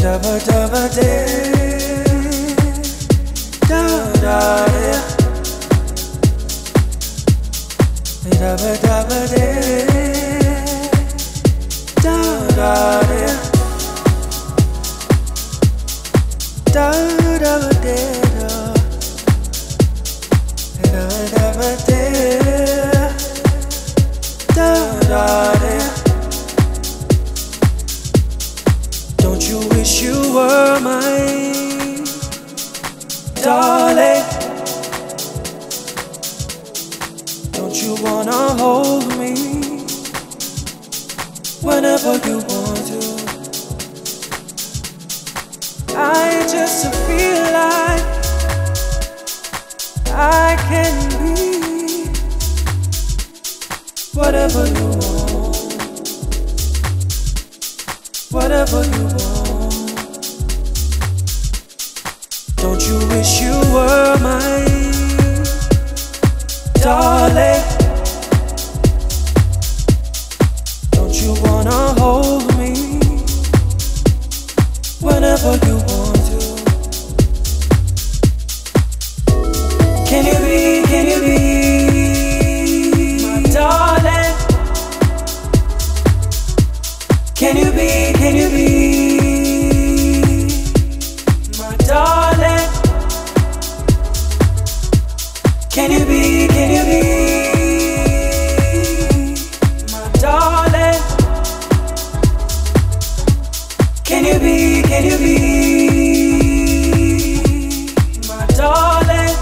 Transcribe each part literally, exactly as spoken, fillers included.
Dabba dabba day, da da da. Dabba dabba day, da da da. Da dabba day, dabba dabba day, da da da. Don't you wish you were mine, darling? Don't you wanna hold me whenever you want to? I just feel like I can be whatever you want, whatever you want. Don't you wish you were mine, darling? Don't you wanna hold me whenever you want to? Can you be, can you be my darling? Can you be, can you be my darling? Can you be, can you be my darling? Can you be, can you be my darling?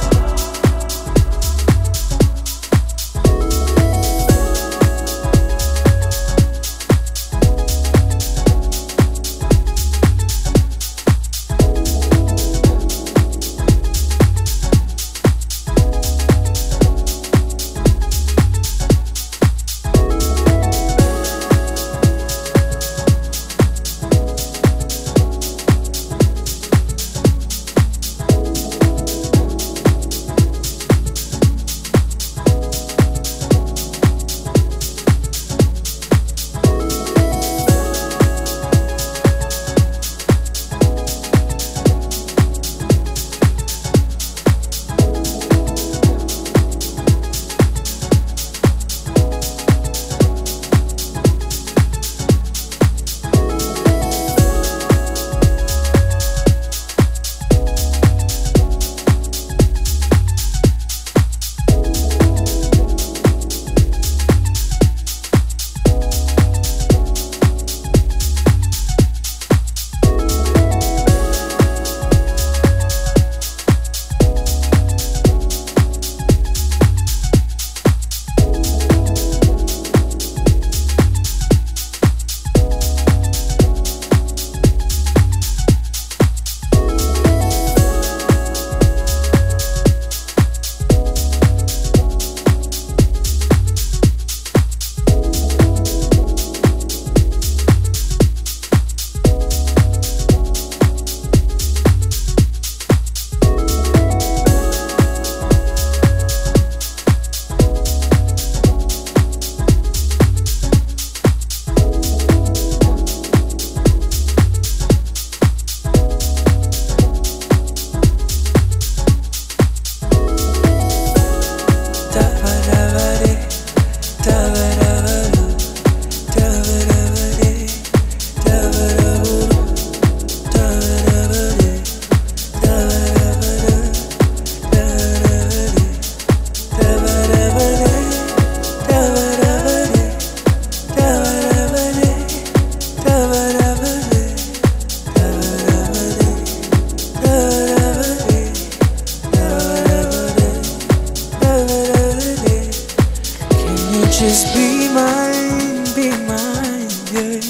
Just be mine, be mine, yeah.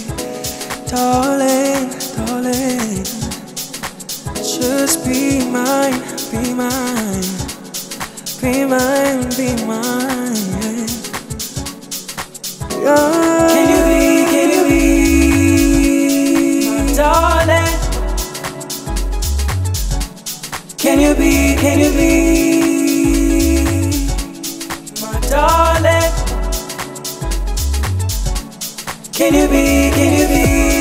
Darling, darling. Just be mine, be mine. Be mine, be mine, yeah. Yeah. Can you be, can you be my darling? Can you be, can you be my darling? Can you be, can you be